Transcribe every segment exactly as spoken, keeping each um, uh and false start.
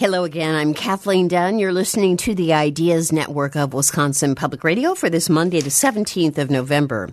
Hello again. I'm Kathleen Dunn. You're listening to the Ideas Network of Wisconsin Public Radio for this Monday, the seventeenth of November.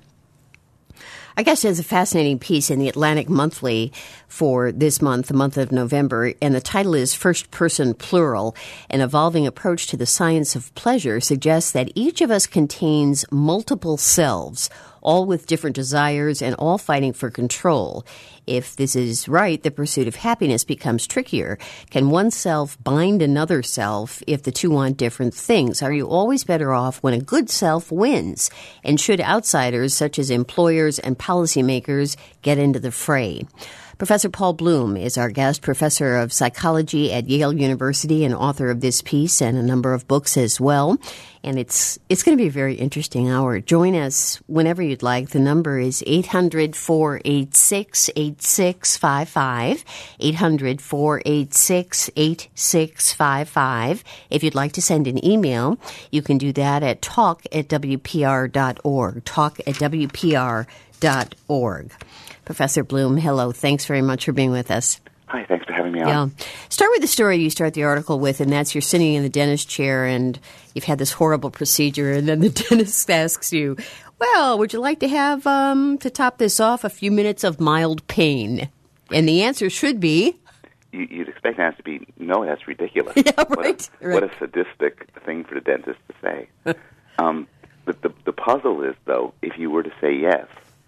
I guess there's a fascinating piece in the Atlantic Monthly for this month, the month of November, and the title is First Person Plural. An evolving approach to the science of pleasure suggests that each of us contains multiple selves, all with different desires and all fighting for control. If this is right, the pursuit of happiness becomes trickier. Can one self bind another self if the two want different things? Are you always better off when a good self wins? And should outsiders, such as employers and policymakers, get into the fray? Professor Paul Bloom is our guest, professor of psychology at Yale University and author of this piece and a number of books as well. And it's it's going to be a very interesting hour. Join us whenever you'd like. The number is eight hundred, four eight six, eight six five five, eight hundred, four eight six, eight six five five. If you'd like to send an email, you can do that at talk at w p r dot org, talk at w p r dot org. Professor Bloom, hello. Thanks very much for being with us. Hi, thanks for having me on. Yeah. Start with the story you start the article with, and that's you're sitting in the dentist chair and you've had this horrible procedure, and then the dentist asks you, well, would you like to have, um, to top this off, a few minutes of mild pain? And the answer should be... You, you'd expect the answer to be, no, that's ridiculous. Yeah, right. What a, right. What a sadistic thing for the dentist to say. um, but the, the puzzle is, though, if you were to say yes,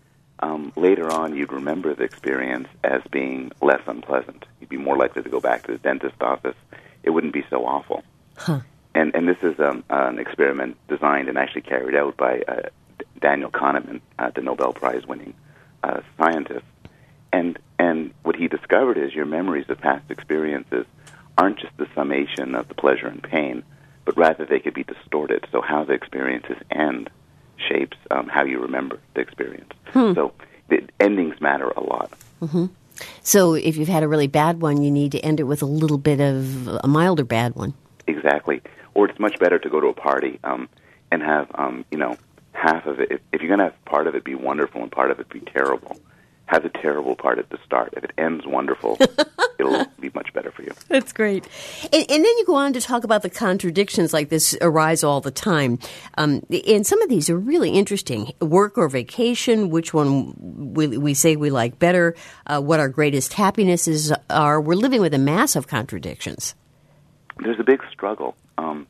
Um, later on, you'd remember the experience as being less unpleasant. You'd be more likely to go back to the dentist office. It wouldn't be so awful. Huh. And and this is um, an experiment designed and actually carried out by uh, Daniel Kahneman, uh, the Nobel Prize-winning uh, scientist. And and what he discovered is your memories of past experiences aren't just the summation of the pleasure and pain, but rather they could be distorted. So how the experiences end shapes um, how you remember the experience. Hmm. So the endings matter a lot. Mm-hmm. So if you've had a really bad one, you need to end it with a little bit of a milder bad one. Exactly. Or it's much better to go to a party um, and have, um, you know, half of it. If, if you're going to have part of it be wonderful and part of it be terrible, have the terrible part at the start. If it ends wonderful, it'll be much better for you. That's great. And, and then you go on to talk about the contradictions like this arise all the time. Um, and some of these are really interesting. Work or vacation, which one we, we say we like better, uh, what our greatest happinesses are. We're living with a mass of contradictions. There's a big struggle um,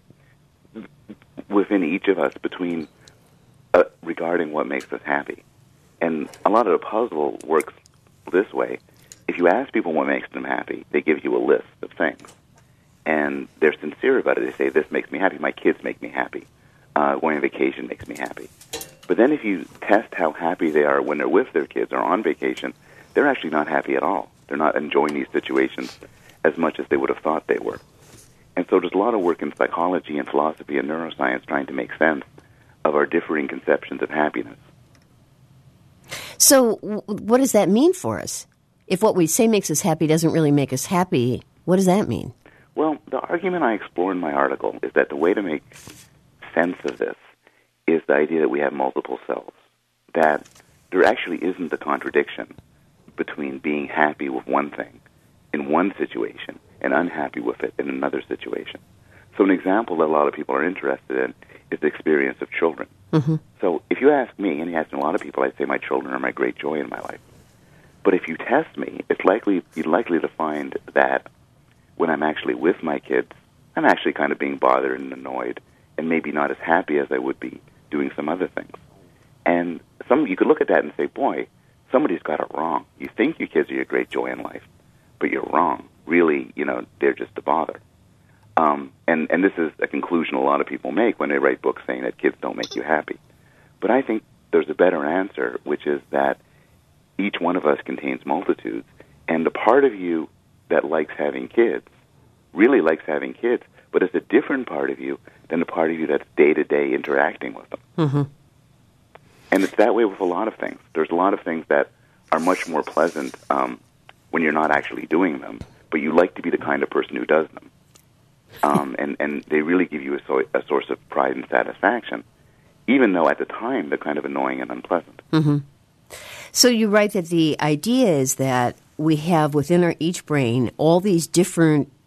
within each of us between uh, regarding what makes us happy. And a lot of the puzzle works this way. If you ask people what makes them happy, they give you a list of things. And they're sincere about it. They say, this makes me happy. My kids make me happy. Uh, going on vacation makes me happy. But then if you test how happy they are when they're with their kids or on vacation, they're actually not happy at all. They're not enjoying these situations as much as they would have thought they were. And so there's a lot of work in psychology and philosophy and neuroscience trying to make sense of our differing conceptions of happiness. So what does that mean for us? If what we say makes us happy doesn't really make us happy, what does that mean? Well, the argument I explore in my article is that the way to make sense of this is the idea that we have multiple selves, that there actually isn't a contradiction between being happy with one thing in one situation and unhappy with it in another situation. So an example that a lot of people are interested in is the experience of children. Mm-hmm. So if you ask me, and you ask a lot of people, I'd say my children are my great joy in my life. But if you test me, it's likely you're likely to find that when I'm actually with my kids, I'm actually kind of being bothered and annoyed and maybe not as happy as I would be doing some other things. And some you could look at that and say, boy, somebody's got it wrong. You think your kids are your great joy in life, but you're wrong. Really, you know, they're just a bother. Um, and, and this is a conclusion a lot of people make when they write books saying that kids don't make you happy. But I think there's a better answer, which is that each one of us contains multitudes, and the part of you that likes having kids really likes having kids, but it's a different part of you than the part of you that's day-to-day interacting with them. Mm-hmm. And it's that way with a lot of things. There's a lot of things that are much more pleasant um, when you're not actually doing them, but you like to be the kind of person who does them. Um, and, and they really give you a, so, a source of pride and satisfaction, even though at the time they're kind of annoying and unpleasant. Mm-hmm. So you write that the idea is that we have within our each brain all these different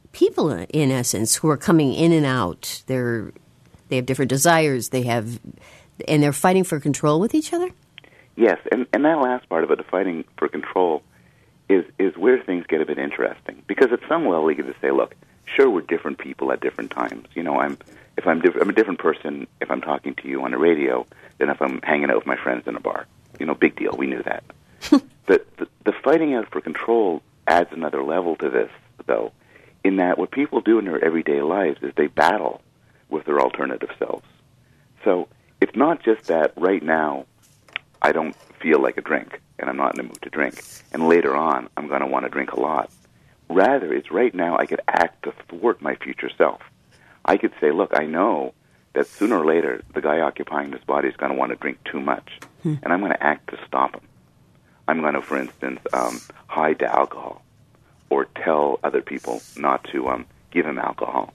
people, in essence, who are coming in and out. They're they have different desires. They have, and they're fighting for control with each other. Yes, and, and that last part of it, the fighting for control, is is where things get a bit interesting. Because at some level, you can just say, look, sure, we're different people at different times. You know, I'm if I'm diff- I'm a different person if I'm talking to you on the radio than if I'm hanging out with my friends in a bar. You know, big deal. We knew that. the, the the fighting out for control adds another level to this, though, in that what people do in their everyday lives is they battle with their alternative selves. So it's not just that right now I don't feel like a drink and I'm not in the mood to drink, and later on I'm going to want to drink a lot. Rather, it's right now I could act to thwart my future self. I could say, look, I know that sooner or later the guy occupying this body is going to want to drink too much, hmm. and I'm going to act to stop him. I'm going to, for instance, um, hide the alcohol or tell other people not to um, give him alcohol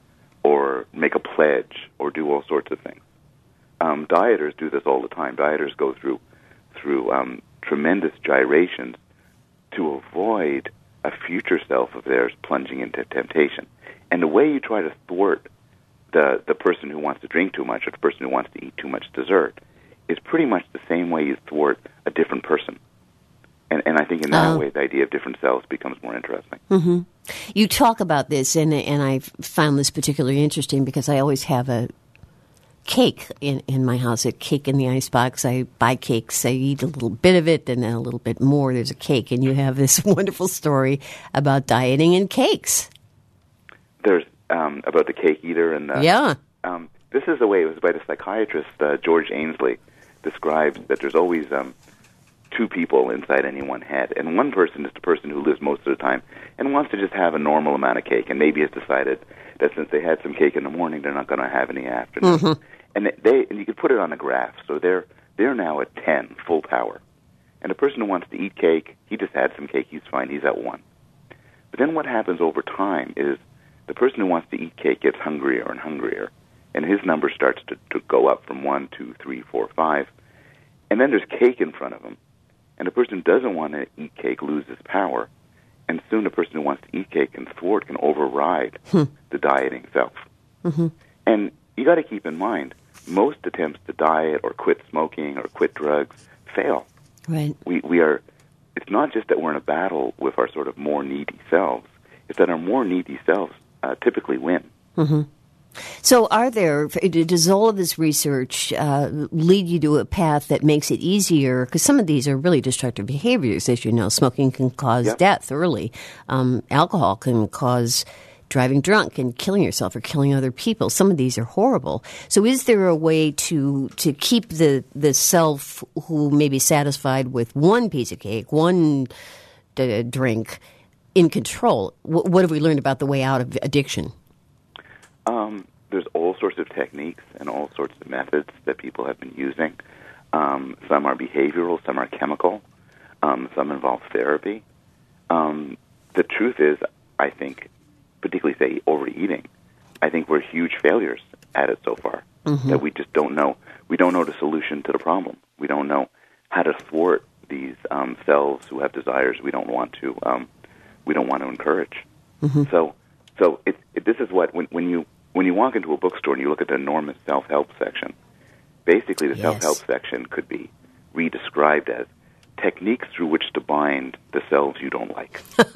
or make a pledge or do all sorts of things. Um, dieters do this all the time. Dieters go through through um, tremendous gyrations to avoid a future self of theirs plunging into temptation. And the way you try to thwart the the person who wants to drink too much or the person who wants to eat too much dessert is pretty much the same way you thwart a different person. And, and I think in that uh, way, the idea of different selves becomes more interesting. Mm-hmm. You talk about this, and and I found this particularly interesting because I always have a cake in, in my house, a cake in the icebox. I buy cakes. I eat a little bit of it, and then a little bit more. There's a cake, and you have this wonderful story about dieting and cakes. There's um, about the cake eater, and the, yeah. Um, this is the way it was by the psychiatrist uh, George Ainsley describes that there's always um, two people inside any one head, and one person is the person who lives most of the time and wants to just have a normal amount of cake, and maybe has decided that since they had some cake in the morning, they're not going to have any afternoon. Mm-hmm. And they and you could put it on a graph. So they're they're now at ten, full power. And the person who wants to eat cake, he just had some cake, he's fine, he's at one. But then what happens over time is the person who wants to eat cake gets hungrier and hungrier, and his number starts to, to go up from one, two, three, four, five. And then there's cake in front of him, and the person who doesn't want to eat cake loses power. And soon the person who wants to eat cake can thwart, can override hmm. the dieting self. Mm-hmm. And you got to keep in mind, most attempts to diet or quit smoking or quit drugs fail. Right. We we are. It's not just that we're in a battle with our sort of more needy selves. It's that our more needy selves uh, typically win. Mm-hmm. So are there, does all of this research uh, lead you to a path that makes it easier? Because some of these are really destructive behaviors, as you know. Smoking can cause yep. death early. Um, alcohol can cause driving drunk and killing yourself or killing other people. Some of these are horrible. So is there a way to to keep the, the self who may be satisfied with one piece of cake, one d- drink, in control? W- what have we learned about the way out of addiction? Um, there's all sorts of techniques and all sorts of methods that people have been using. Um, some are behavioral, some are chemical, um, some involve therapy. Um, the truth is, I think, particularly, say, overeating, I think we're huge failures at it so far, mm-hmm. that we just don't know. We don't know the solution to the problem. We don't know how to thwart these um, selves who have desires we don't want to, um, we don't want to encourage. Mm-hmm. So, so it, it, this is what, when, when you when you walk into a bookstore and you look at the enormous self-help section, basically the yes. self-help section could be redescribed as techniques through which to bind the selves you don't like.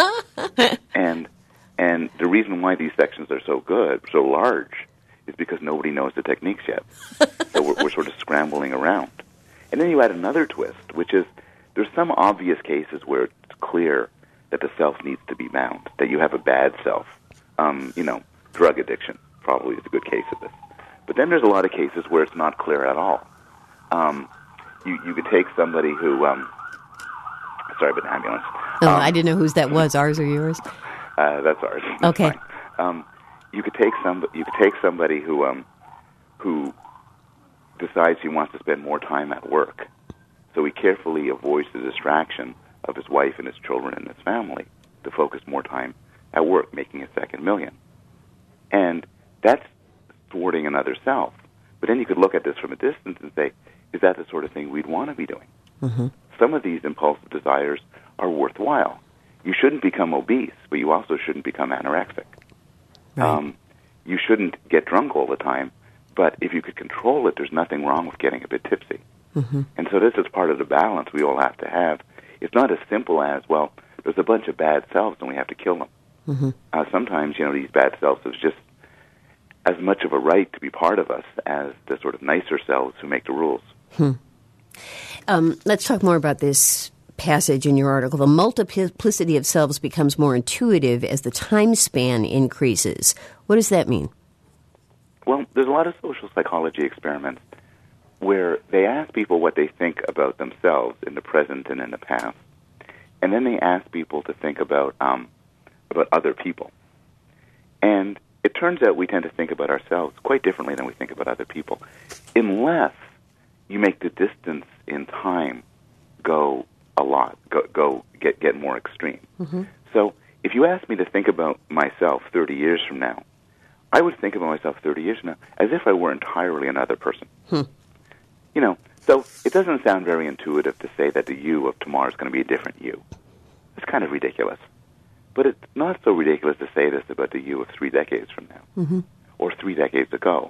and and the reason why these sections are so good, so large, is because nobody knows the techniques yet. So we're, we're sort of scrambling around. And then you add another twist, which is there's some obvious cases where it's clear that the self needs to be bound, that you have a bad self. Um, you know, drug addiction probably is a good case of this. But then there's a lot of cases where it's not clear at all. Um, you, you could take somebody who, um, sorry about the ambulance. Oh, um, I didn't know whose that was, ours or yours? Uh, that's ours. That's okay. Fine. Um, you could take some. You could take somebody who, um, who decides he wants to spend more time at work, so he carefully avoids the distraction of his wife and his children and his family to focus more time at work, making a second million. And that's thwarting another self. But then you could look at this from a distance and say, is that the sort of thing we'd want to be doing? Mm-hmm. Some of these impulsive desires are worthwhile. You shouldn't become obese, but you also shouldn't become anorexic. Right. Um, you shouldn't get drunk all the time, but if you could control it, there's nothing wrong with getting a bit tipsy. Mm-hmm. And so this is part of the balance we all have to have. It's not as simple as, well, there's a bunch of bad selves and we have to kill them. Mm-hmm. Uh, sometimes, you know, these bad selves have just as much of a right to be part of us as the sort of nicer selves who make the rules. Hmm. Um, let's talk more about this passage in your article. The multiplicity of selves becomes more intuitive as the time span increases. What does that mean? Well, there's a lot of social psychology experiments where they ask people what they think about themselves in the present and in the past, and then they ask people to think about um, about other people. And it turns out we tend to think about ourselves quite differently than we think about other people, unless you make the distance in time go a lot, go, go get get more extreme. Mm-hmm. So if you ask me to think about myself thirty years from now, I would think about myself thirty years from now as if I were entirely another person. Hmm. You know, so it doesn't sound very intuitive to say that the you of tomorrow is going to be a different you. It's kind of ridiculous. But it's not so ridiculous to say this about the you of three decades from now, mm-hmm. or three decades ago.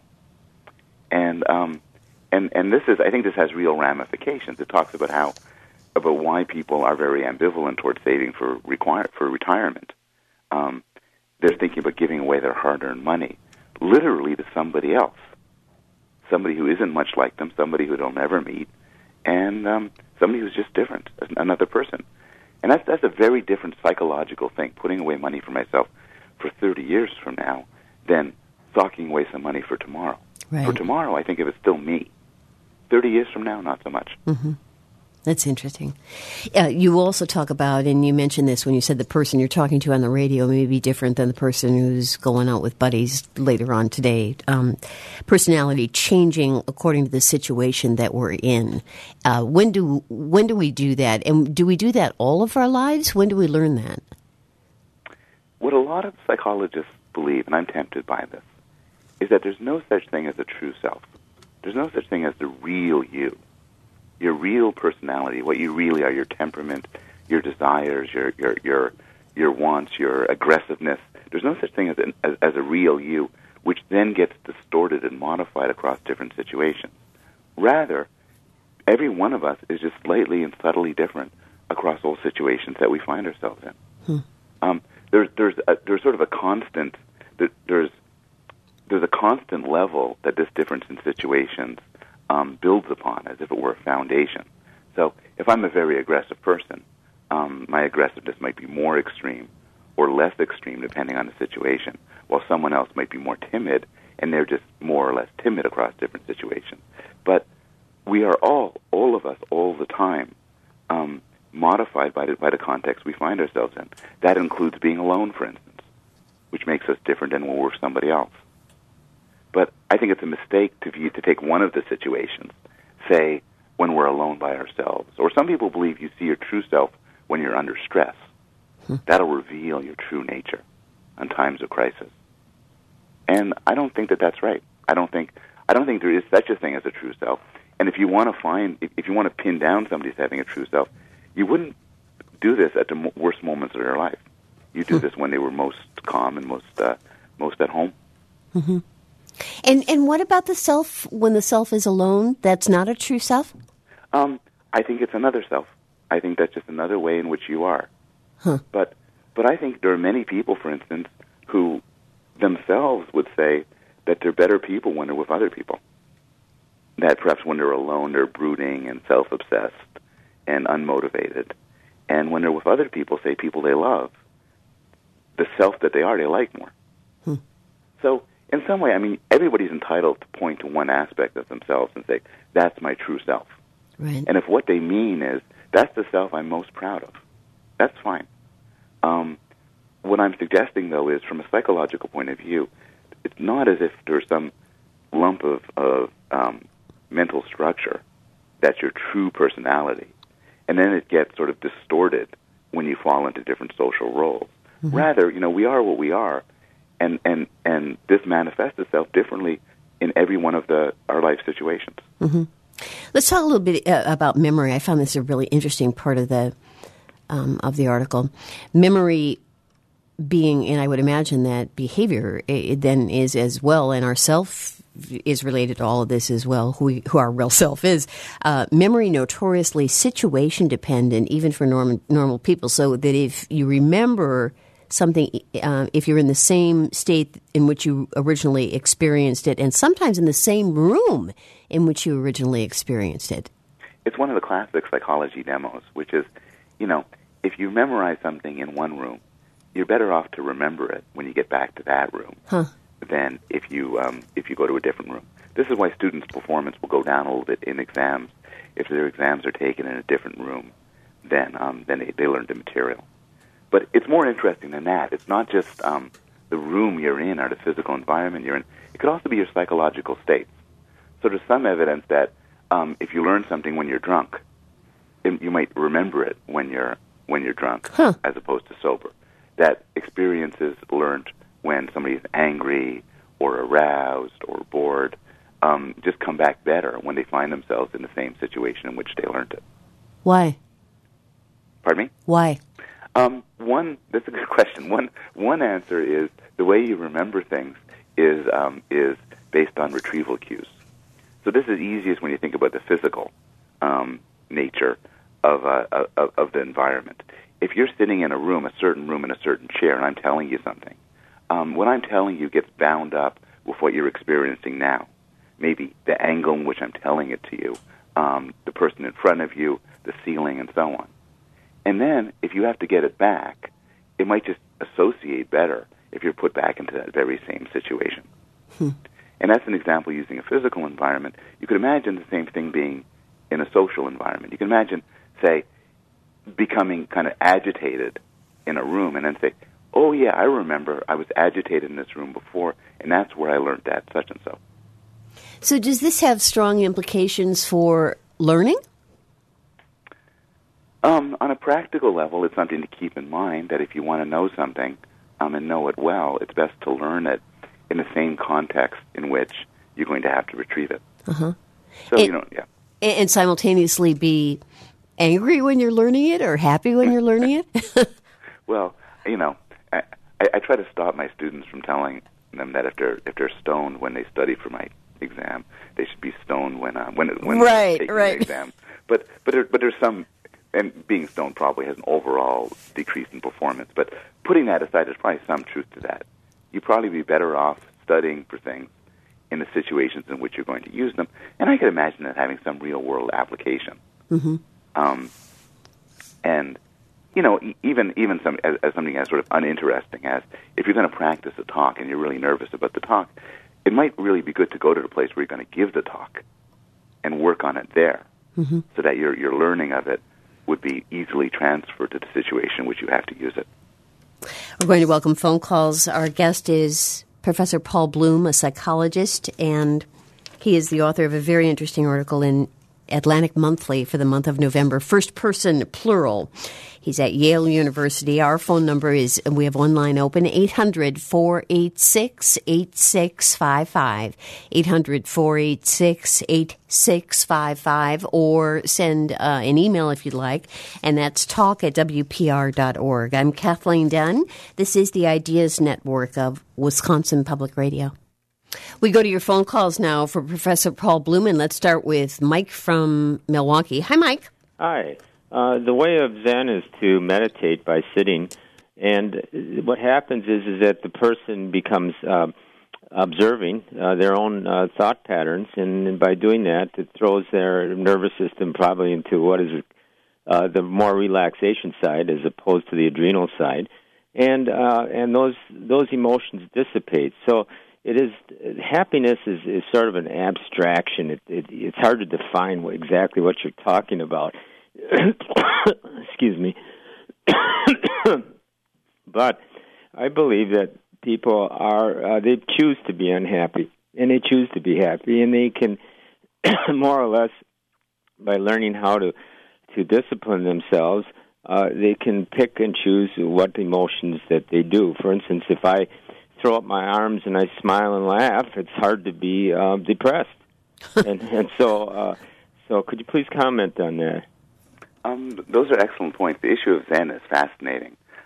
And um, and and this is, I think, this has real ramifications. It talks about how about why people are very ambivalent towards saving for require for retirement. Um, they're thinking about giving away their hard-earned money, literally to somebody else, somebody who isn't much like them, somebody who they'll never meet, and um, somebody who's just different, another person. And that's that's a very different psychological thing, putting away money for myself for thirty years from now than socking away some money for tomorrow. Right. For tomorrow, I think if it's still me. thirty years from now, not so much. Mm-hmm. That's interesting. Uh, you also talk about, and you mentioned this when you said the person you're talking to on the radio may be different than the person who's going out with buddies later on today. Um, personality changing according to the situation that we're in. Uh, when do when do we do that? And do we do that all of our lives? When do we learn that? What a lot of psychologists believe, and I'm tempted by this, is that there's no such thing as a true self. There's no such thing as the real you. Your real personality, what you really are, your temperament, your desires, your your your your wants, your aggressiveness. There's no such thing as, an, as as a real you, which then gets distorted and modified across different situations. Rather, every one of us is just slightly and subtly different across all situations that we find ourselves in. Hmm. Um, there's there's a, there's sort of a constant there, there's there's a constant level that this difference in situations Um, builds upon, as if it were a foundation. So if I'm a very aggressive person, um, my aggressiveness might be more extreme or less extreme depending on the situation, while someone else might be more timid, and they're just more or less timid across different situations. But we are all, all of us, all the time, um, modified by the, by the context we find ourselves in. That includes being alone, for instance, which makes us different than when we're somebody else. But I think it's a mistake to view, to take one of the situations, say, when we're alone by ourselves. Or some people believe you see your true self when you're under stress. Hmm. That'll reveal your true nature in times of crisis. And I don't think that that's right. I don't think I don't think there is such a thing as a true self. And if you want to find, if, if you want to pin down somebody as having a true self, you wouldn't do this at the worst moments of their life. You do hmm. this when they were most calm and most uh, most at home. Mm-hmm. And and what about the self when the self is alone? That's not a true self? Um, I think it's another self. I think that's just another way in which you are. Huh. But but I think there are many people, for instance, who themselves would say that they're better people when they're with other people. That perhaps when they're alone, they're brooding and self-obsessed and unmotivated. And when they're with other people, say people they love, the self that they are, they like more. Hmm. So in some way, I mean, everybody's entitled to point to one aspect of themselves and say, that's my true self. Right. And if what they mean is, that's the self I'm most proud of, that's fine. Um, what I'm suggesting, though, is from a psychological point of view, it's not as if there's some lump of, of um, mental structure that's your true personality, and then it gets sort of distorted when you fall into different social roles. Mm-hmm. Rather, you know, we are what we are, and, and, and this manifests itself differently in every one of the our life situations. Mm-hmm. Let's talk a little bit uh, about memory. I found this a really interesting part of the um, of the article. Memory being, and I would imagine that behavior it then is as well, and our self is related to all of this as well, who, we, who our real self is. Uh, memory notoriously situation dependent, even for normal, normal people, so that if you remember something, uh, if you're in the same state in which you originally experienced it, and sometimes in the same room in which you originally experienced it. It's one of the classic psychology demos, which is, you know, if you memorize something in one room, you're better off to remember it when you get back to that room huh. than if you um, if you go to a different room. This is why students' performance will go down a little bit in exams if their exams are taken in a different room than um, than they, they learned the material. But it's more interesting than that. It's not just um, the room you're in or the physical environment you're in. It could also be your psychological states. So there's some evidence that um, if you learn something when you're drunk, it, you might remember it when you're when you're drunk huh. as opposed to sober. That experiences learned when somebody's angry or aroused or bored um, just come back better when they find themselves in the same situation in which they learned it. Why? Pardon me? Why? Um, one, that's a good question. One one answer is the way you remember things is um, is based on retrieval cues. So this is easiest when you think about the physical um, nature of, uh, of of the environment. If you're sitting in a room, a certain room in a certain chair, and I'm telling you something, um, what I'm telling you gets bound up with what you're experiencing now. Maybe the angle in which I'm telling it to you, um, the person in front of you, the ceiling, and so on. And then, if you have to get it back, it might just associate better if you're put back into that very same situation. Hmm. And that's an example using a physical environment. You could imagine the same thing being in a social environment. You can imagine, say, becoming kind of agitated in a room and then say, oh, yeah, I remember I was agitated in this room before, and that's where I learned that, such and so. So does this have strong implications for learning? Um, on a practical level, it's something to keep in mind that if you want to know something um, and know it well, it's best to learn it in the same context in which you're going to have to retrieve it. Uh-huh. So, and, you know, yeah. And simultaneously be angry when you're learning it or happy when you're learning it? Well, you know, I, I, I try to stop my students from telling them that if they're if they're stoned when they study for my exam, they should be stoned when uh, when when right, they're taking right. the exam. But but there, but there's some. And being stoned probably has an overall decrease in performance. But putting that aside, there's probably some truth to that. You'd probably be better off studying for things in the situations in which you're going to use them. And I could imagine that having some real-world application. Mm-hmm. Um, and, you know, even even some as, as something as sort of uninteresting as if you're going to practice a talk and you're really nervous about the talk, it might really be good to go to the place where you're going to give the talk and work on it there mm-hmm. so that your your learning of it would be easily transferred to the situation in which you have to use it. We're going to welcome phone calls. Our guest is Professor Paul Bloom, a psychologist, and he is the author of a very interesting article in Atlantic Monthly for the month of November, first person plural. He's at Yale University. Our phone number is, we have one line open, eight hundred, four eight six, eight six five five, eight hundred, four eight six, eight six five five, or send uh, an email if you'd like, and that's talk at w p r dot org. I'm Kathleen Dunn. This is the Ideas Network of Wisconsin Public Radio. We go to your phone calls now for Professor Paul Bloom, and let's start with Mike from Milwaukee. Hi, Mike. Hi. Uh, the way of Zen is to meditate by sitting, and what happens is is that the person becomes uh, observing uh, their own uh, thought patterns, and by doing that, it throws their nervous system probably into what is uh, the more relaxation side as opposed to the adrenal side, and uh, and those those emotions dissipate. So it is happiness is, is sort of an abstraction. It, it, it's hard to define what, exactly what you're talking about. Excuse me. But I believe that people are, uh, they choose to be unhappy, and they choose to be happy, and they can more or less, by learning how to, to discipline themselves, uh, they can pick and choose what emotions that they do. For instance, if I throw up my arms and I smile and laugh, it's hard to be uh, depressed. and, and so, uh, so could you please comment on that? Um, those are excellent points. The issue of Zen is fascinating.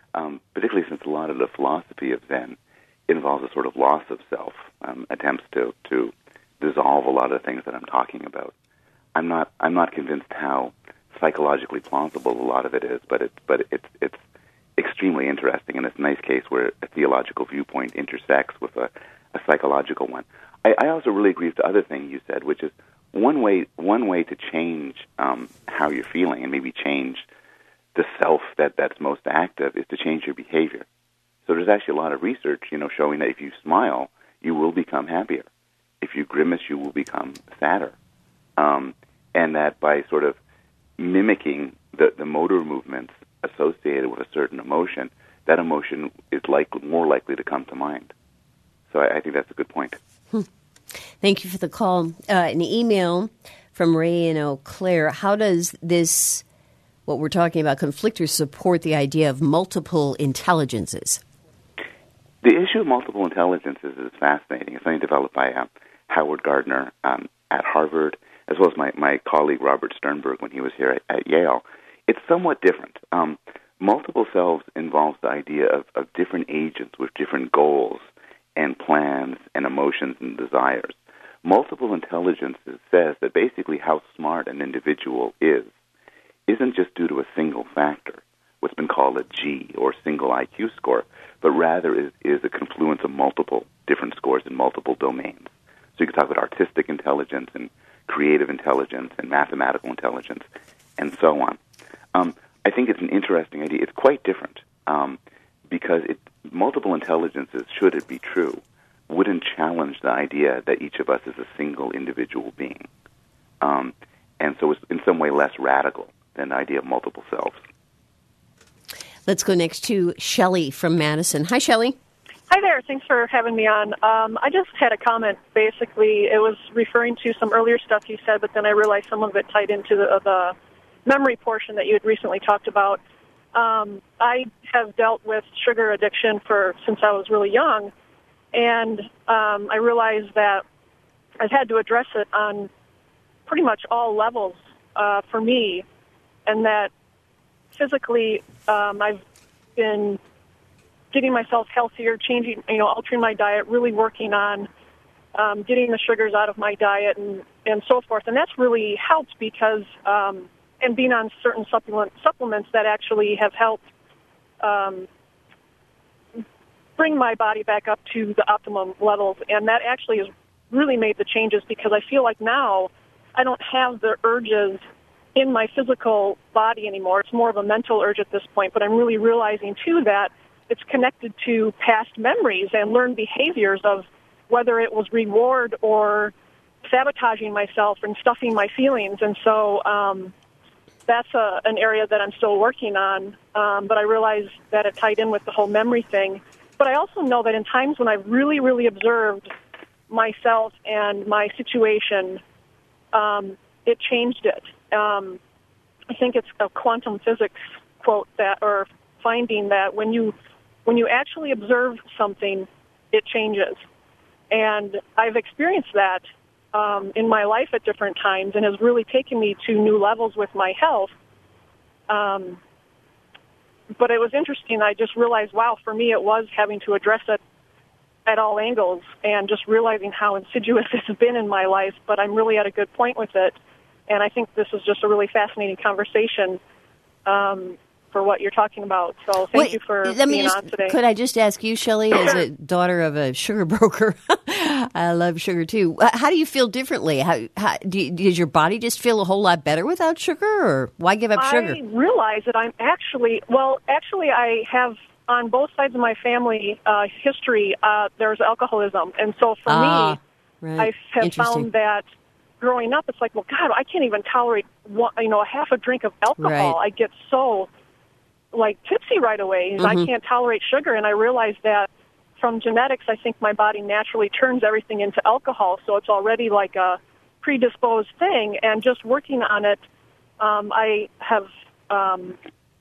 um, particularly since a lot of the philosophy of Zen involves a sort of loss of self, um, attempts to, to dissolve a lot of the things that I'm talking about. I'm not I'm not convinced how psychologically plausible a lot of it is, but it's but it's it's extremely interesting, and it's a nice case where a theological viewpoint intersects with a, a psychological one. I, I also really agree with the other thing you said, which is one way one way to change um, how you're feeling and maybe change the self that, that's most active is to change your behavior. So there's actually a lot of research, you know, showing that if you smile, you will become happier. If you grimace, you will become sadder. Um, and that by sort of mimicking the, the motor movements associated with a certain emotion, that emotion is like, more likely to come to mind. So I, I think that's a good point. Hmm. Thank you for the call. Uh, an email from Ray in Eau Claire. How does this, what we're talking about, conflictors support the idea of multiple intelligences? The issue of multiple intelligences is fascinating. It's something developed by uh, Howard Gardner um, at Harvard, as well as my, my colleague Robert Sternberg when he was here at, at Yale. It's somewhat different. Um, multiple selves involves the idea of, of different agents with different goals and plans and emotions and desires. Multiple intelligences says that basically how smart an individual is isn't just due to a single factor, what's been called a G or single I Q score, but rather is, is a confluence of multiple different scores in multiple domains. So you can talk about artistic intelligence and creative intelligence and mathematical intelligence and so on. Um, I think it's an interesting idea. It's quite different um, because it, multiple intelligences, should it be true, wouldn't challenge the idea that each of us is a single individual being. Um, and so it's in some way less radical than the idea of multiple selves. Let's go next to Shelley from Madison. Hi, Shelley. Hi there. Thanks for having me on. Um, I just had a comment. Basically, it was referring to some earlier stuff you said, but then I realized some of it tied into the, the memory portion that you had recently talked about. Um, I have dealt with sugar addiction for since I was really young, and um, I realized that I've had to address it on pretty much all levels uh, for me, and that physically um, I've been getting myself healthier, changing, you know, altering my diet, really working on um, getting the sugars out of my diet and, and so forth. And that's really helped because, um, and being on certain supplement, supplements that actually have helped um, bring my body back up to the optimum levels. And that actually has really made the changes because I feel like now I don't have the urges in my physical body anymore. It's more of a mental urge at this point, but I'm really realizing, too, that it's connected to past memories and learned behaviors of whether it was reward or sabotaging myself and stuffing my feelings. And so um, that's a, an area that I'm still working on, um, but I realize that it tied in with the whole memory thing. But I also know that in times when I've really, really observed myself and my situation, um, it changed it. Um, I think it's a quantum physics quote that, or finding that when you when you actually observe something, it changes. And I've experienced that um, in my life at different times, and has really taken me to new levels with my health. Um, but it was interesting. I just realized, wow, for me, it was having to address it at all angles, and just realizing how insidious this has been in my life. But I'm really at a good point with it. And I think this is just a really fascinating conversation um, for what you're talking about. So thank Wait, you for let me being just, on today. Could I just ask you, Shelley, as a daughter of a sugar broker, I love sugar too. How do you feel differently? How, how do you, does your body just feel a whole lot better without sugar, or why give up sugar? I realize that I'm actually, well, actually I have on both sides of my family uh, history, uh, there's alcoholism. And so for ah, me, right. I have found that growing up, it's like, well, God, I can't even tolerate, one, you know, a half a drink of alcohol. Right. I get so, like, tipsy right away. Mm-hmm. I can't tolerate sugar. And I realized that from genetics, I think my body naturally turns everything into alcohol. So it's already like a predisposed thing. And just working on it, um, I have, um,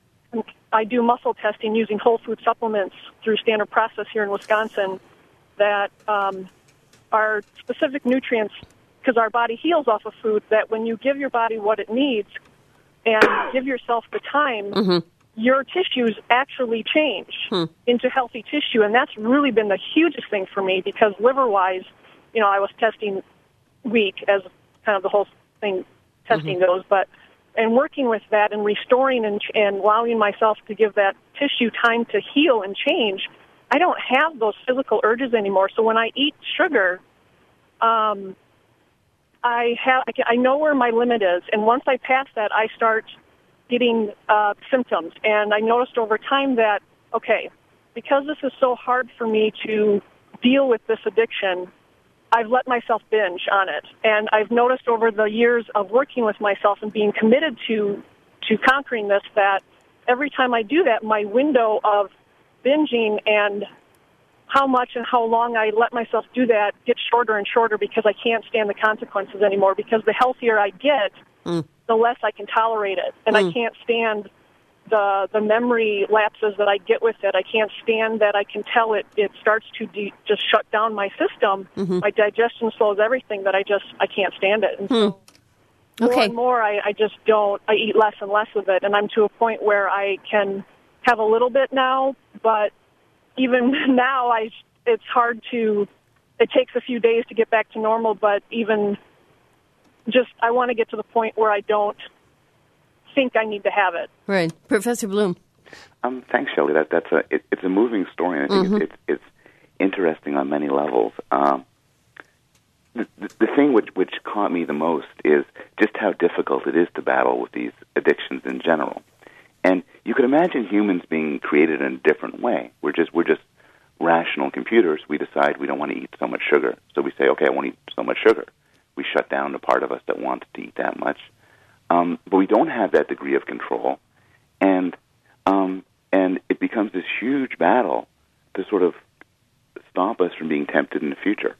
I do muscle testing using whole food supplements through Standard Process here in Wisconsin that um, are specific nutrients, because our body heals off of food, that when you give your body what it needs and give yourself the time, mm-hmm. your tissues actually change hmm. into healthy tissue. And that's really been the hugest thing for me because liver-wise, you know, I was testing weak as kind of the whole thing, testing mm-hmm. goes, but and working with that and restoring and, and allowing myself to give that tissue time to heal and change, I don't have those physical urges anymore. So when I eat sugar, um, I have I know where my limit is, and once I pass that, I start getting uh, symptoms. And I noticed over time that, okay, because this is so hard for me to deal with this addiction, I've let myself binge on it. And I've noticed over the years of working with myself and being committed to to conquering this that every time I do that, my window of binging and how much and how long I let myself do that gets shorter and shorter because I can't stand the consequences anymore. Because the healthier I get, mm. the less I can tolerate it. And mm. I can't stand the the memory lapses that I get with it. I can't stand that I can tell it it starts to de- just shut down my system. Mm-hmm. My digestion slows everything that I just, I can't stand it. And hmm. so more okay. and more I, I just don't, I eat less and less of it. And I'm to a point where I can have a little bit now, but even now I, it's hard to, it takes a few days to get back to normal, but even just, I want to get to the point where I don't think I need to have it. Right. Professor Bloom. Um, thanks, Shelley. That, that's a, it, it's a moving story, and I think mm-hmm. it's, it's, it's interesting on many levels. Um, the, the thing which, which caught me the most is just how difficult it is to battle with these addictions in general. And you could imagine humans being created in a different way. We're just we're just rational computers. We decide we don't want to eat so much sugar, so we say, okay, I won't eat so much sugar. We shut down the part of us that wants to eat that much. Um, but we don't have that degree of control, and um, and it becomes this huge battle to sort of stop us from being tempted in the future.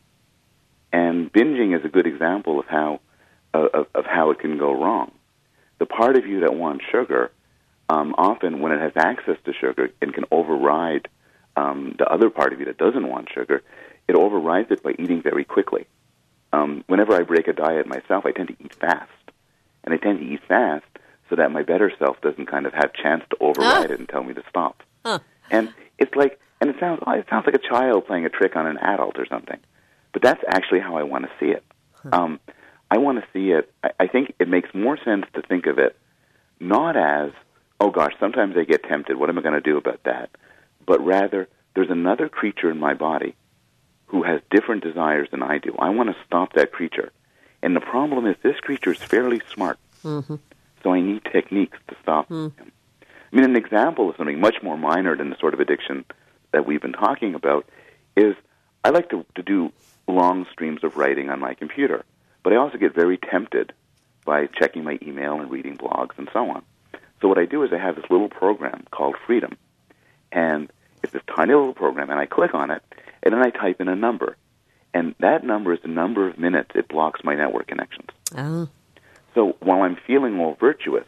And binging is a good example of how uh, of, of how it can go wrong. The part of you that wants sugar, um, often when it has access to sugar and can override um, the other part of you that doesn't want sugar, it overrides it by eating very quickly. Um, whenever I break a diet myself, I tend to eat fast. And I tend to eat fast so that my better self doesn't kind of have a chance to override ah. it and tell me to stop. Huh. And it's like, and it sounds, oh, it sounds like a child playing a trick on an adult or something. But that's actually how I want to see it. Huh. Um, I want to see it, I, I think it makes more sense to think of it not as, oh gosh, sometimes I get tempted, what am I going to do about that? But rather, there's another creature in my body who has different desires than I do. I want to stop that creature. And the problem is this creature is fairly smart, mm-hmm. so I need techniques to stop mm. him. I mean, an example of something much more minor than the sort of addiction that we've been talking about is I like to, to do long streams of writing on my computer, but I also get very tempted by checking my email and reading blogs and so on. So what I do is I have this little program called Freedom, and it's this tiny little program, and I click on it, and then I type in a number. And that number is the number of minutes it blocks my network connections. Oh. So while I'm feeling more virtuous,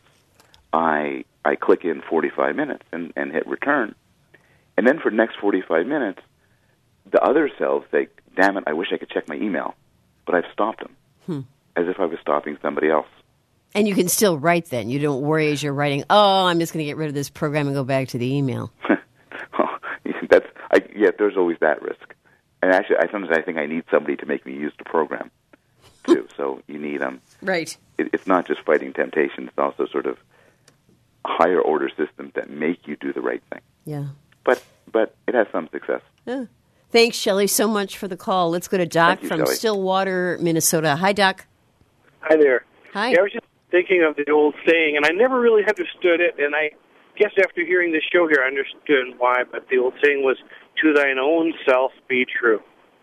I I click in forty-five minutes and, and hit return. And then for the next forty-five minutes, the other cells say, damn it, I wish I could check my email. But I've stopped them, hmm. as if I was stopping somebody else. And you can still write then. You don't worry as you're writing, oh, I'm just going to get rid of this program and go back to the email. oh, that's I, yeah, there's always that risk. And actually, I sometimes I think I need somebody to make me use the program, too. So you need um. Right. It, it's not just fighting temptation; it's also sort of higher order systems that make you do the right thing. Yeah. But but it has some success. Yeah. Thanks, Shelley, so much for the call. Let's go to Doc you, from Shelley. Stillwater, Minnesota. Hi, Doc. Hi there. Hi. Yeah, I was just thinking of the old saying, and I never really understood it, and I guess after hearing this show here, I understood why. But the old saying was, to thine own self be true.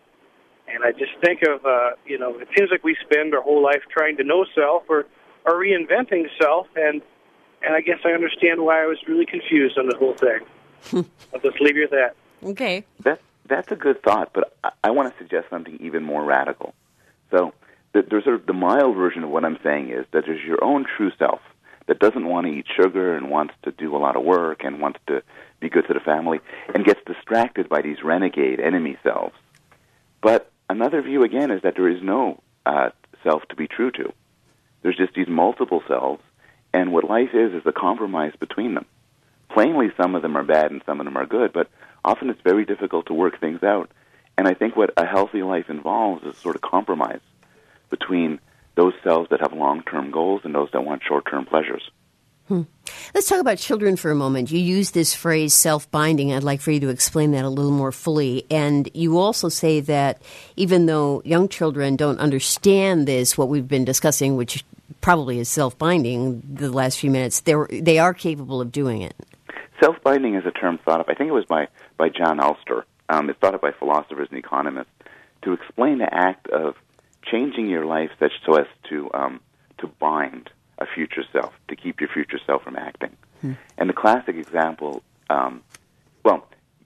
And I just think of, uh, you know, it seems like we spend our whole life trying to know self or, or reinventing self, and and I guess I understand why I was really confused on the whole thing. I'll just leave you at that. Okay. That, that's a good thought, but I, I want to suggest something even more radical. So the, there's sort of the mild version of what I'm saying is that there's your own true self that doesn't want to eat sugar and wants to do a lot of work and wants to be good to the family and gets distracted by these renegade enemy selves. But another view, again, is that there is no uh, self to be true to. There's just these multiple selves, and what life is is a compromise between them. plainly some of them are bad and some of them are good, but often it's very difficult to work things out. And I think what a healthy life involves is sort of compromise between those selves that have long-term goals and those that want short-term pleasures. Hmm. Let's talk about children for a moment. You use this phrase self-binding. I'd like for you to explain that a little more fully. And you also say that even though young children don't understand this, what we've been discussing, which probably is self-binding the last few minutes, they're, they are capable of doing it. Self-binding is a term thought of, I think it was by, by John Elster. Um, it's thought of by philosophers and economists to explain the act of changing your life such so as to um, to bind a future self, to keep your future self from acting. Hmm. And the classic example, um, well,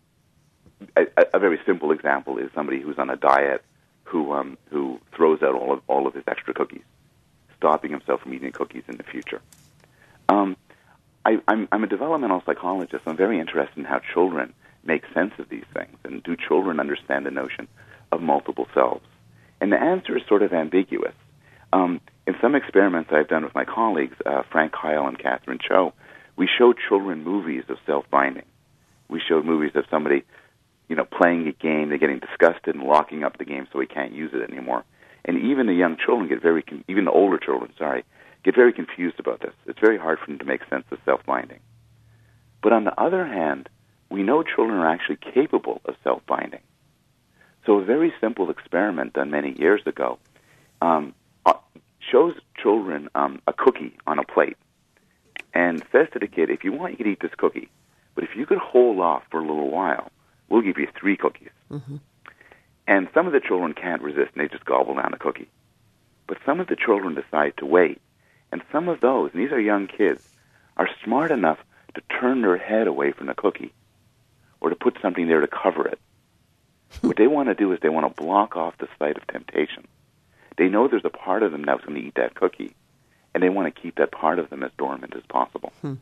a, a very simple example is somebody who's on a diet who um, who throws out all of all of his extra cookies, stopping himself from eating cookies in the future. Um, I, I'm, I'm a developmental psychologist. So I'm very interested in how children make sense of these things, and do children understand the notion of multiple selves? And the answer is sort of ambiguous. Um, in some experiments I've done with my colleagues, uh, Frank Kyle and Catherine Cho, we showed children movies of self-binding. We showed movies of somebody, you know, playing a game, they're getting disgusted and locking up the game so he can't use it anymore. And even the young children get very, con- even the older children, sorry, get very confused about this. It's very hard for them to make sense of self-binding. But on the other hand, we know children are actually capable of self-binding. So a very simple experiment done many years ago um, shows children um, a cookie on a plate and says to the kid, if you want, you can eat this cookie. But if you could hold off for a little while, we'll give you three cookies. Mm-hmm. And some of the children can't resist, and they just gobble down the cookie. But some of the children decide to wait. And some of those, and these are young kids, are smart enough to turn their head away from the cookie or to put something there to cover it. What they want to do is they want to block off the sight of temptation. They know there's a part of them that's going to eat that cookie, and they want to keep that part of them as dormant as possible. Hmm.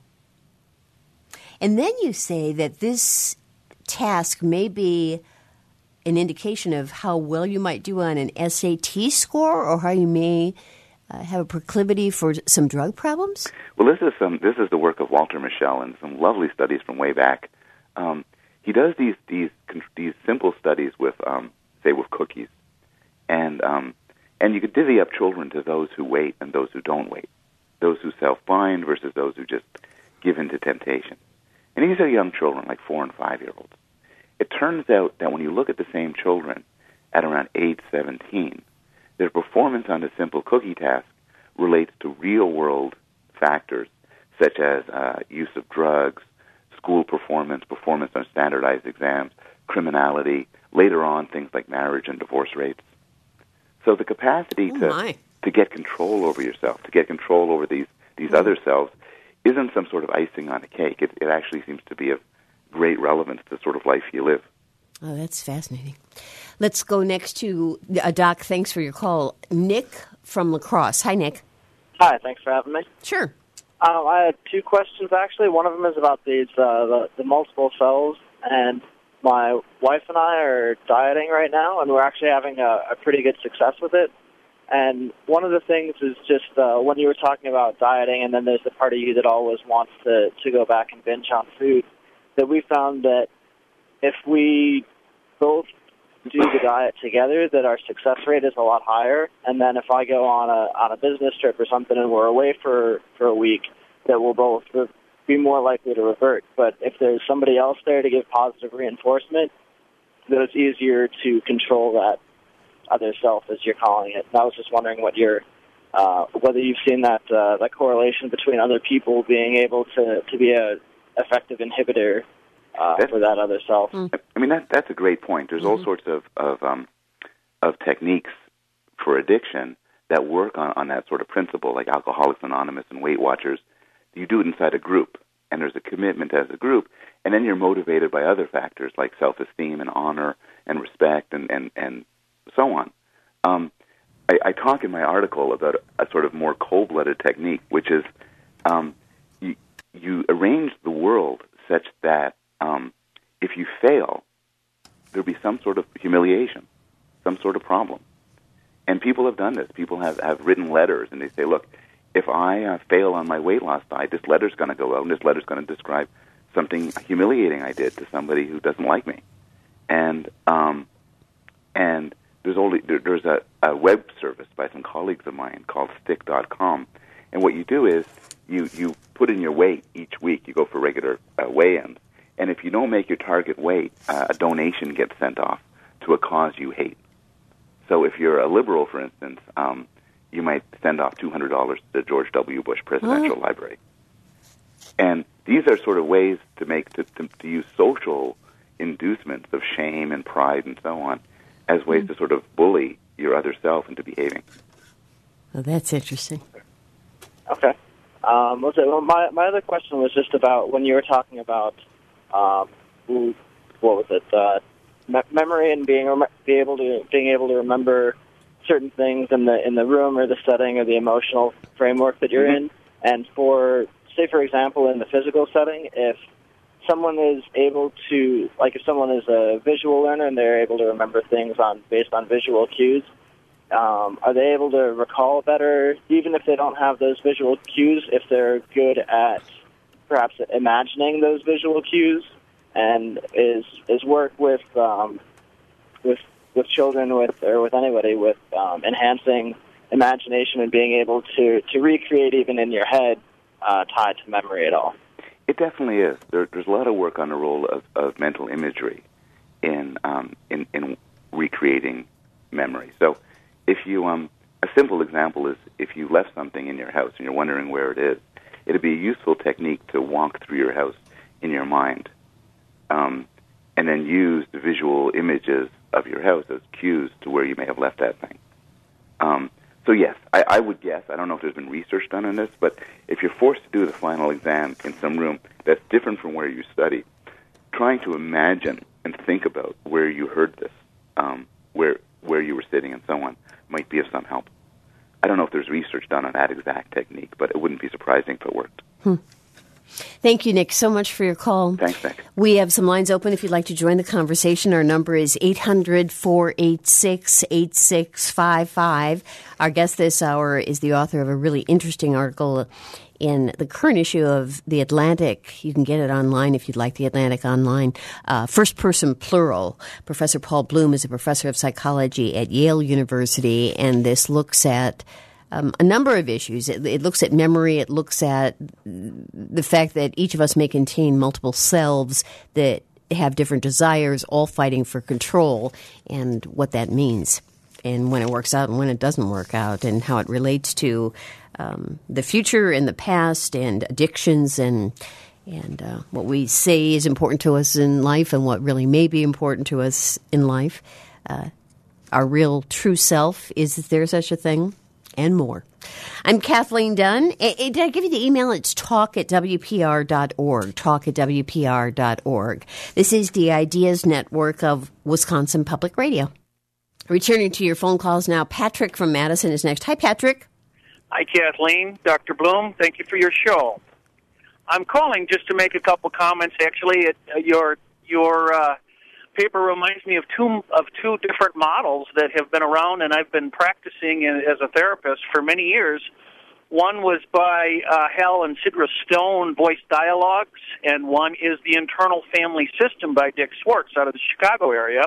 And then you say that this task may be an indication of how well you might do on an S A T score, or how you may uh, have a proclivity for some drug problems? Well, this is some. This is the work of Walter Mischel and some lovely studies from way back. Um, he does these these these simple studies with, um, say, with cookies, and um, and you could divvy up children to those who wait and those who don't wait, those who self-bind versus those who just give in to temptation. And these are young children, like four and five-year-olds. It turns out that when you look at the same children at around age seventeen, their performance on the simple cookie task relates to real-world factors such as uh, use of drugs, school performance, performance on standardized exams, criminality, later on things like marriage and divorce rates. So the capacity oh to my. to get control over yourself, to get control over these, these mm. other selves, isn't some sort of icing on a cake. It, it actually seems to be of great relevance to the sort of life you live. Oh, that's fascinating. Let's go next to uh, Doc. Thanks for your call. Nick from La Crosse. Hi, Nick. Hi, thanks for having me. Sure. Um, I had two questions, actually. One of them is about these uh, the, the multiple cells, and my wife and I are dieting right now, and we're actually having a, a pretty good success with it. And one of the things is just uh, when you were talking about dieting, and then there's the part of you that always wants to, to go back and binge on food, that we found that if we both do the diet together, that our success rate is a lot higher. And then if I go on a on a business trip or something and we're away for, for a week, that we'll both be more likely to revert. But if there's somebody else there to give positive reinforcement, then it's easier to control that other self, as you're calling it. And I was just wondering what your uh, whether you've seen that uh, that correlation between other people being able to, to be a effective inhibitor uh, for that other self. Mm. I mean, that that's a great point. There's mm-hmm. all sorts of of, um, of techniques for addiction that work on, on that sort of principle, like Alcoholics Anonymous and Weight Watchers. You do it inside a group, and there's a commitment as a group, and then you're motivated by other factors like self-esteem and honor and respect and, and, and so on. Um, I, I talk in my article about a, a sort of more cold-blooded technique, which is um, you, you arrange the world such that um, if you fail, there'll be some sort of humiliation, some sort of problem. And people have done this. People have, have written letters, and they say, look, if I uh, fail on my weight loss diet, this letter's going to go out, and this letter's going to describe something humiliating I did to somebody who doesn't like me. And um, and there's only there, there's a, a web service by some colleagues of mine called stick dot com. And what you do is you, you put in your weight each week. You go for regular uh, weigh-ins. And if you don't make your target weight, uh, a donation gets sent off to a cause you hate. So if you're a liberal, for instance, um, you might send off two hundred dollars to the George W. Bush Presidential oh. Library. And these are sort of ways to make to, to, to use social inducements of shame and pride and so on as ways mm. to sort of bully your other self into behaving. Well, that's interesting. Okay. Um, was it, well, my my other question was just about when you were talking about um, what was it? Uh, me- memory and being be able to being able to remember certain things in the in the room or the setting or the emotional framework that you're mm-hmm. in. And for say, for example, in the physical setting, if someone is able to, like, if someone is a visual learner and they're able to remember things on based on visual cues. Um, are they able to recall better, even if they don't have those visual cues, if they're good at perhaps imagining those visual cues? And is is work with um, with with children with or with anybody with um, enhancing imagination and being able to, to recreate even in your head uh, tied to memory at all? It definitely is. There, there's a lot of work on the role of, of mental imagery in um, in, in recreating memory. So. If you, um, a simple example is if you left something in your house and you're wondering where it is, it'd be a useful technique to walk through your house in your mind, um, and then use the visual images of your house as cues to where you may have left that thing. Um, so yes, I, I would guess, I don't know if there's been research done on this, but if you're forced to do the final exam in some room that's different from where you study, trying to imagine and think about where you heard this, um, where where you were sitting and so on, might be of some help. I don't know if there's research done on that exact technique, but it wouldn't be surprising if it worked. Hmm. Thank you, Nick, so much for your call. Thanks, Nick. We have some lines open if you'd like to join the conversation. Our number is eight hundred, four eight six, eight six five five. Our guest this hour is the author of a really interesting article in the current issue of The Atlantic. You can get it online if you'd like The Atlantic online. Uh, First Person Plural. Professor Paul Bloom is a professor of psychology at Yale University, and this looks at um, a number of issues. It, it looks at memory. It looks at the fact that each of us may contain multiple selves that have different desires, all fighting for control, and what that means, and when it works out and when it doesn't work out, and how it relates to Um, the future and the past and addictions and and uh, what we say is important to us in life and what really may be important to us in life. Uh, our real true self, is there such a thing? And more. I'm Kathleen Dunn. I, I, did I give you the email? It's talk at W P R dot org, talk at W P R dot org. This is the Ideas Network of Wisconsin Public Radio. Returning to your phone calls now, Patrick from Madison is next. Hi, Patrick. Hi, Kathleen. Doctor Bloom, thank you for your show. I'm calling just to make a couple comments. Actually, it, uh, your your uh, paper reminds me of two of two different models that have been around, and I've been practicing in, as a therapist for many years. One was by uh, Hal and Sidra Stone, Voice Dialogues, and one is The Internal Family System by Dick Schwartz out of the Chicago area.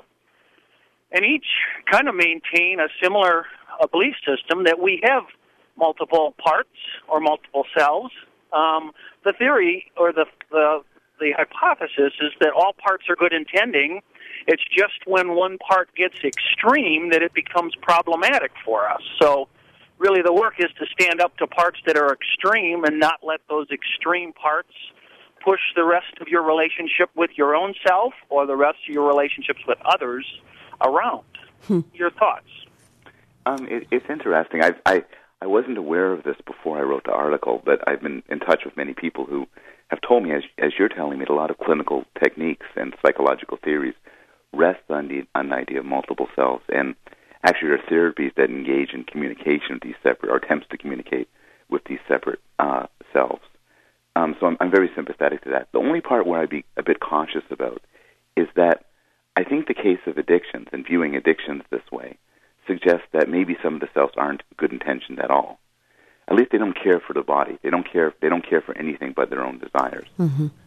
And each kind of maintain a similar uh, belief system that we have multiple parts or multiple selves. Um, the theory or the, the the hypothesis is that all parts are good intending. It's just when one part gets extreme that it becomes problematic for us. So really the work is to stand up to parts that are extreme and not let those extreme parts push the rest of your relationship with your own self or the rest of your relationships with others around. Hmm. Your thoughts? Um, it, it's interesting. I I I wasn't aware of this before I wrote the article, but I've been in touch with many people who have told me, as as you're telling me, that a lot of clinical techniques and psychological theories rest on the, on the idea of multiple selves. And actually there are therapies that engage in communication with these separate, or attempts to communicate with these separate uh, selves. Um, so I'm, I'm very sympathetic to that. The only part where I'd be a bit cautious about is that I think the case of addictions and viewing addictions this way suggests that maybe some of the selves aren't good intentioned at all. At least they don't care for the body. They don't care. They don't care for anything but their own desires. Mm-hmm.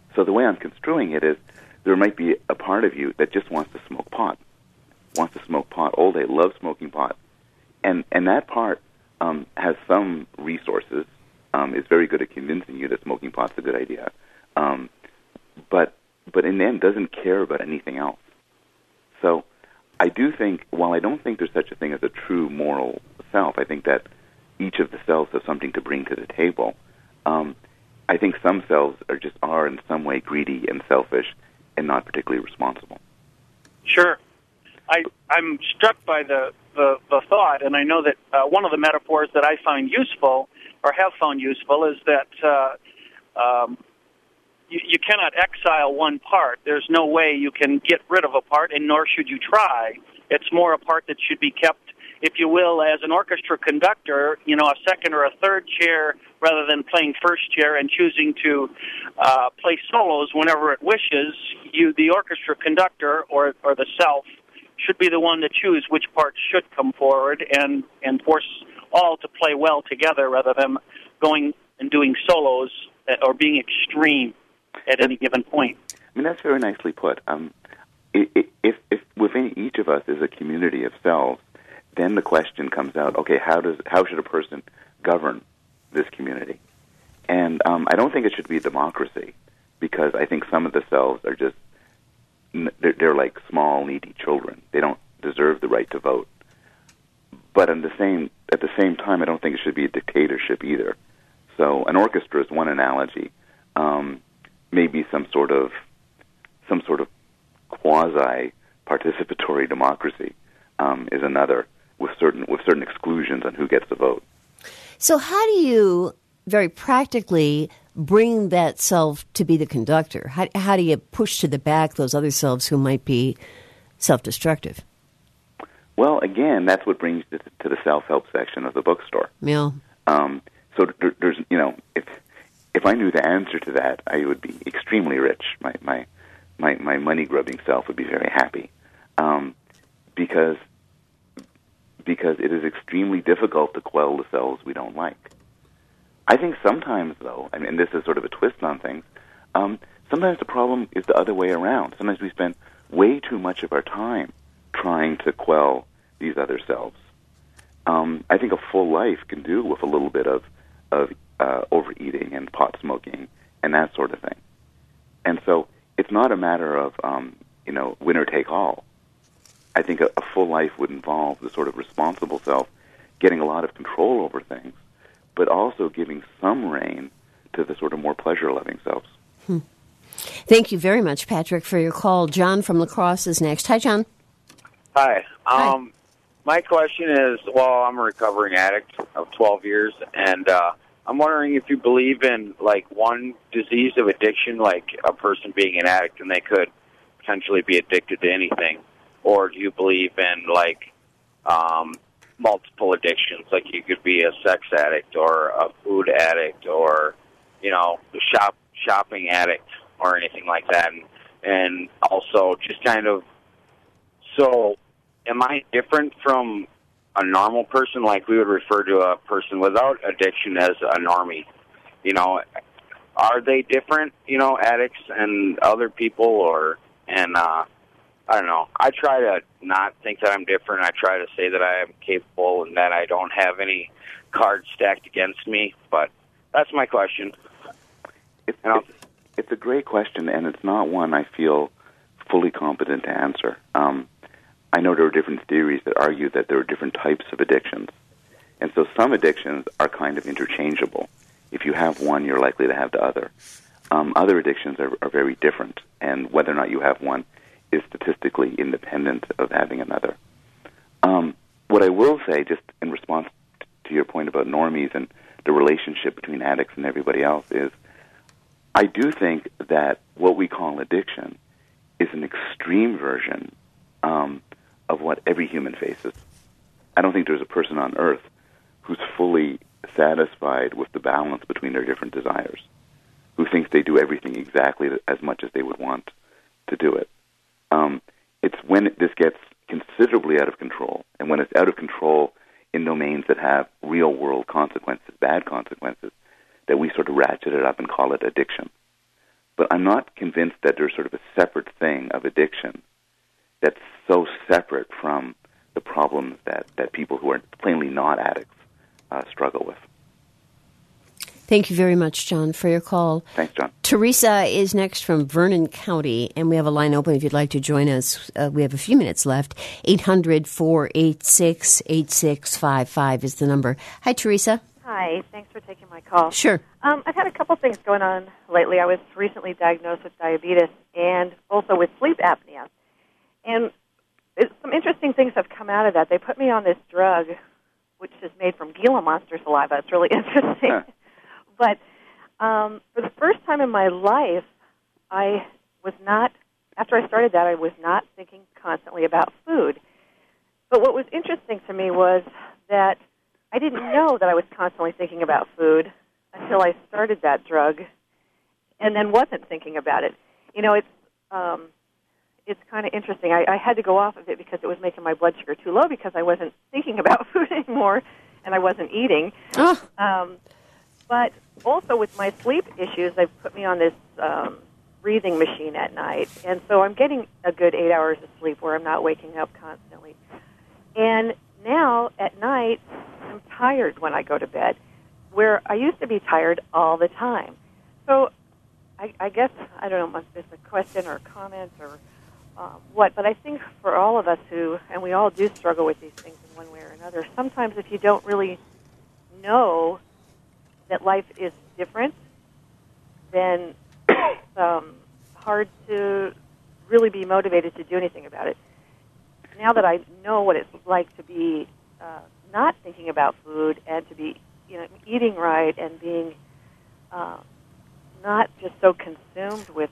So the way I'm construing it is there might be a part of you that just wants to smoke pot, wants to smoke pot all day, loves smoking pot. And and that part um, has some resources, um, is very good at convincing you that smoking pot's a good idea, um, but but in the end doesn't care about anything else. So I do think, while I don't think there's such a thing as a true moral self, I think that each of the selves has something to bring to the table. Um, I think some selves are just are in some way greedy and selfish and not particularly responsible. Sure. I, I'm struck by the, the, the thought, and I know that uh, one of the metaphors that I find useful, or have found useful, is that uh, um, you, you cannot exile one part. There's no way you can get rid of a part, and nor should you try. It's more a part that should be kept, if you will, as an orchestra conductor, you know, a second or a third chair rather than playing first chair and choosing to uh, play solos whenever it wishes. You, the orchestra conductor or, or the self, should be the one to choose which part should come forward and, and force all to play well together rather than going and doing solos or being extreme at any given point. I mean, that's very nicely put. Um, if, if within each of us is a community of selves, then the question comes out, okay, how does how should a person govern this community? And um, I don't think it should be a democracy, because I think some of the selves are just, they're, they're like small, needy children. They don't deserve the right to vote. But in the same, at the same time, I don't think it should be a dictatorship either. So an orchestra is one analogy. Um, maybe some sort of some sort of quasi-participatory democracy um, is another, with certain with certain exclusions on who gets the vote. So how do you very practically bring that self to be the conductor? How, how do you push to the back those other selves who might be self-destructive? Well, again, that's what brings you to the self-help section of the bookstore. Yeah. Um, so there, there's, you know, if if I knew the answer to that, I would be extremely rich. My my my, my money-grubbing self would be very happy, um, because because it is extremely difficult to quell the selves we don't like. I think sometimes, though, I mean, this is sort of a twist on things, um, sometimes the problem is the other way around. Sometimes we spend way too much of our time trying to quell these other selves. Um, I think a full life can do with a little bit of, of uh, overeating and pot smoking and that sort of thing. And so it's not a matter of, um, you know, winner take all. I think a, a full life would involve the sort of responsible self getting a lot of control over things, but also giving some rein to the sort of more pleasure-loving selves. Hmm. Thank you very much, Patrick, for your call. John from La Crosse is next. Hi, John. Hi. Hi. Um, my question is, well, I'm a recovering addict of twelve years, and uh, I'm wondering if you believe in, like, one disease of addiction, like a person being an addict and they could potentially be addicted to anything, or do you believe in, like, um, multiple addictions, like you could be a sex addict or a food addict or, you know, a shop shopping addict or anything like that, and, and also just kind of, so am I different from a normal person? Like we would refer to a person without addiction as a normie. You know, are they different, you know, addicts and other people, or, and, uh, I don't know. I try to not think that I'm different. I try to say that I am capable and that I don't have any cards stacked against me, but that's my question. It's, it's, it's a great question, and it's not one I feel fully competent to answer. Um, I know there are different theories that argue that there are different types of addictions. And so some addictions are kind of interchangeable. If you have one, you're likely to have the other. Um, other addictions are, are very different, and whether or not you have one is statistically independent of having another. Um, what I will say, just in response to your point about normies and the relationship between addicts and everybody else, is I do think that what we call addiction is an extreme version um, of what every human faces. I don't think there's a person on earth who's fully satisfied with the balance between their different desires, who thinks they do everything exactly as much as they would want to do it. Um, it's when it, this gets considerably out of control, and when it's out of control in domains that have real-world consequences, bad consequences, that we sort of ratchet it up and call it addiction. But I'm not convinced that there's sort of a separate thing of addiction that's so separate from the problems that, that people who are plainly not addicts uh, struggle with. Thank you very much, John, for your call. Thanks, John. Teresa is next from Vernon County, and we have a line open if you'd like to join us. Uh, we have a few minutes left. eight hundred, four eight six, eight six five five is the number. Hi, Teresa. Hi. Thanks for taking my call. Sure. Um, I've had a couple things going on lately. I was recently diagnosed with diabetes and also with sleep apnea. And it, some interesting things have come out of that. They put me on this drug, which is made from Gila monster saliva. It's really interesting. Huh. But um, for the first time in my life, I was not, after I started that, I was not thinking constantly about food. But what was interesting to me was that I didn't know that I was constantly thinking about food until I started that drug and then wasn't thinking about it. You know, it's um, it's kind of interesting. I, I had to go off of it because it was making my blood sugar too low because I wasn't thinking about food anymore and I wasn't eating. Oh. Um, but also with my sleep issues, they've put me on this um, breathing machine at night. And so I'm getting a good eight hours of sleep where I'm not waking up constantly. And now at night, I'm tired when I go to bed, where I used to be tired all the time. So I, I guess, I don't know if it's a question or a comment or uh, what, but I think for all of us who, and we all do struggle with these things in one way or another, sometimes if you don't really know that life is different, then it's um, hard to really be motivated to do anything about it. Now that I know what it's like to be uh, not thinking about food and to be, you know, eating right and being uh, not just so consumed with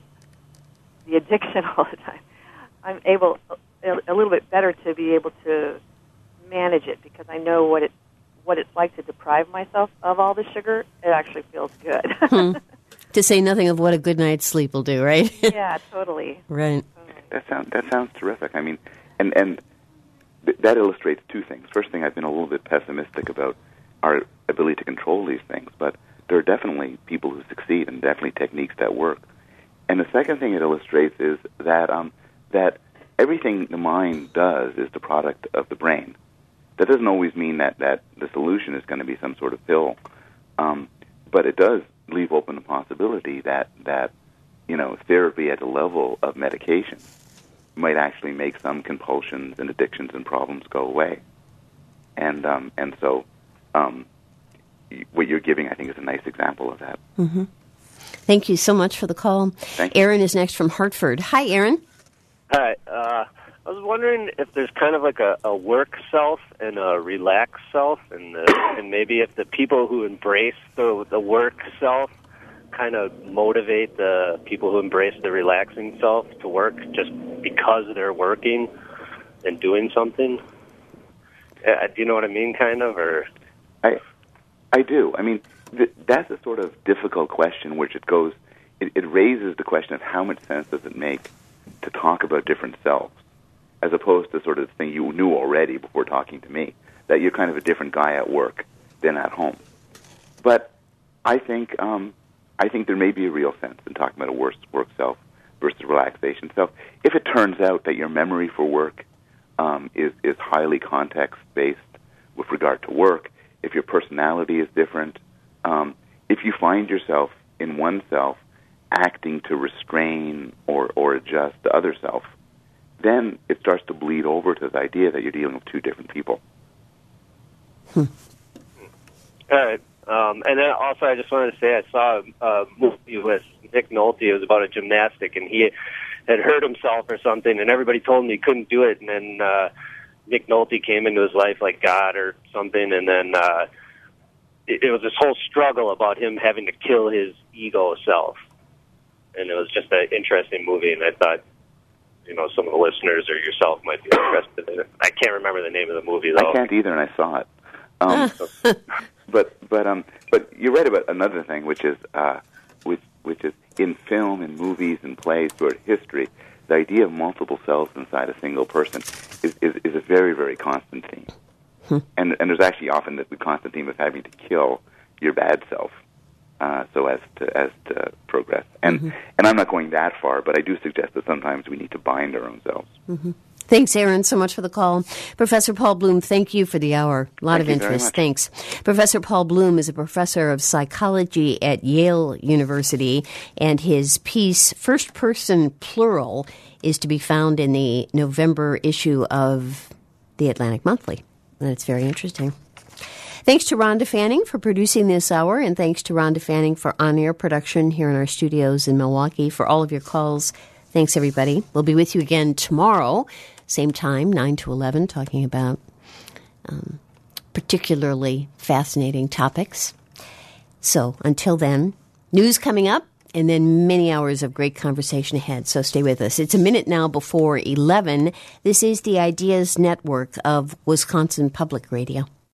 the addiction all the time, I'm able a, a little bit better to be able to manage it because I know what it what it's like to deprive myself of all the sugar. It actually feels good. hmm. To say nothing of what a good night's sleep will do, right? Yeah, totally. Right. Totally. That sounds that sounds terrific. I mean, and and th- that illustrates two things. First thing, I've been a little bit pessimistic about our ability to control these things, but there are definitely people who succeed and definitely techniques that work. And the second thing it illustrates is that um, that everything the mind does is the product of the brain. That doesn't always mean that, that the solution is going to be some sort of pill, um, but it does leave open the possibility that, that, you know, therapy at the level of medication might actually make some compulsions and addictions and problems go away. And um, and so um, what you're giving, I think, is a nice example of that. Mm-hmm. Thank you so much for the call. Thank you. Aaron is next from Hartford. Hi, Aaron. Hi. Uh, I was wondering if there's kind of like a, a work self and a relaxed self, and the, and maybe if the people who embrace the the work self kind of motivate the people who embrace the relaxing self to work just because they're working and doing something. Uh, do you know what I mean, kind of? Or I I do. I mean, th- that's a sort of difficult question, which it goes, it, it raises the question of how much sense does it make to talk about different selves, as opposed to sort of the thing you knew already before talking to me, that you're kind of a different guy at work than at home. But I think um, I think there may be a real sense in talking about a work, work self versus relaxation self. If it turns out that your memory for work um, is, is highly context-based with regard to work, if your personality is different, um, if you find yourself in one self acting to restrain or, or adjust the other self, then it starts to bleed over to the idea that you're dealing with two different people. Hmm. All right. Um, and then also I just wanted to say I saw a, a movie with Nick Nolte. It was about a gymnastic, and he had hurt himself or something, and everybody told him he couldn't do it. And then uh, Nick Nolte came into his life like God or something, and then uh, it, it was this whole struggle about him having to kill his ego self. And it was just an interesting movie, and I thought, you know, some of the listeners or yourself might be interested in it. I can't remember the name of the movie, though. I can't either, and I saw it. Um, but but um but you're right about another thing, which is uh, which which is in film and movies and plays throughout history, the idea of multiple selves inside a single person is is, is a very very constant theme. Hmm. And and there's actually often the, the constant theme of having to kill your bad self uh, so as to as to progress. And Mm-hmm. and I'm not going that far, but I do suggest that sometimes we need to bind our own selves. Mm-hmm. Thanks, Aaron, so much for the call. Professor Paul Bloom, thank you for the hour. A lot Thank of you very interest. much. Thanks. Professor Paul Bloom is a professor of psychology at Yale University, and his piece, First Person Plural, is to be found in the November issue of the Atlantic Monthly. And it's very interesting. Thanks to Rhonda Fanning for producing this hour, and thanks to Rhonda Fanning for on-air production here in our studios in Milwaukee. For all of your calls, thanks, everybody. We'll be with you again tomorrow, same time, nine to eleven, talking about um, particularly fascinating topics. So until then, news coming up, and then many hours of great conversation ahead. So stay with us. It's a minute now before eleven. This is the Ideas Network of Wisconsin Public Radio.